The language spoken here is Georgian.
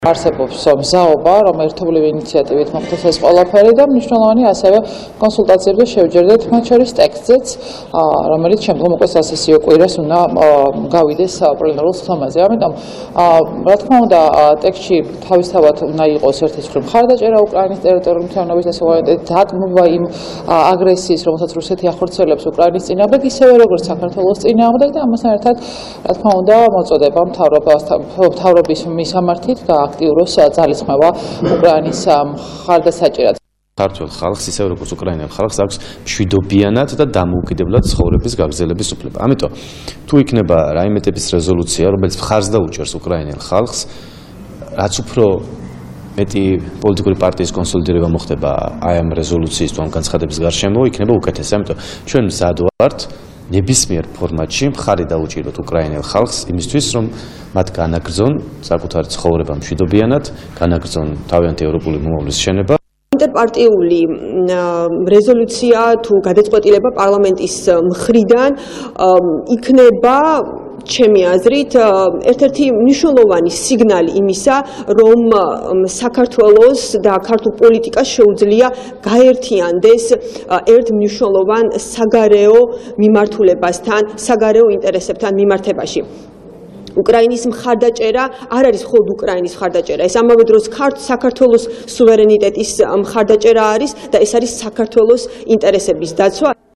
არსებობს მზაობა, რომ ერთობლივი ინიციატივით მოხდეს ეს ყველაფერი და მნიშვნელოვანი ასევე კონსულტაციებზე შევჯერდეთ მათ შორის ტექსტზეც, რომელიც შემდგომ უკვე სასესიო კვირას უნდა გავიდეს პლენარულ სხდომაზე. ამიტომ, რა თქმა უნდა, ტექსტში თავისთავად უნდა იყოს ერთ-ერთი მხრივ მხარდაჭერა უკრაინის ტერიტორიული მთლიანობის და სუვერენიტეტის დატბობა იმ აგრესიის, რომელსაც რუსეთი ახორციელებს უკრაინის წინააღმდეგ, ისევე როგორც საქართველოს წინააღმდეგ და ამასთან ერთად, რა თქმა უნდა, მოწოდება მთავრობის მისამართით აქტიუროს ძალისხმევა უკრაინის მხარდასაჭერად. ქართულ ხალხს, ისე როგორც უკრაინელ ხალხს აქვს მშვიდობიანად და დამოუკიდებლად ცხოვრების გაგრძელების უფლება. ამიტომ თუ იქნება რაიმე ტიპის რეზოლუცია, რომელიც მხარს დაუჭერს უკრაინელ ხალხს, რაც უფრო მეტი პოლიტიკური პარტიის კონსოლიდირება მოხდება აი ამ რეზოლუციის თუ ამ განცხადების გარშემო, იქნება უკეთესი. ამიტომ ჩვენ მზად ვართ ნებისმიერ ფორმატში მხარი დაუჭიროთ უკრაინელ ხალხს იმისთვის, რომ მათ განაგრძონ საკუთარი ცხოვრება მშვიდობიანად, განაგრძონ თავიანთი ევროპული მომავლის შენება. ინტერპარტიული რეზოლუცია თუ გადაწყვეტილება პარლამენტის მხრიდან იქნება ჩემი აზრით ერთ-ერთი მნიშვნელოვანი სიგნალი იმისა, რომ საქართველოს და ქართულ პოლიტიკას შეუძლია გაერთიანდეს ერთ მნიშვნელოვან საგარეო მიმართულებასთან, საგარეო ინტერესებთან მიმართებაში. უკრაინის მხარდაჭერა არ არის მხოლოდ უკრაინის მხარდაჭერა, ეს ამავე დროს საქართველოს სუვერენიტეტის მხარდაჭერა არის და ეს არის საქართველოს ინტერესების დაცვა.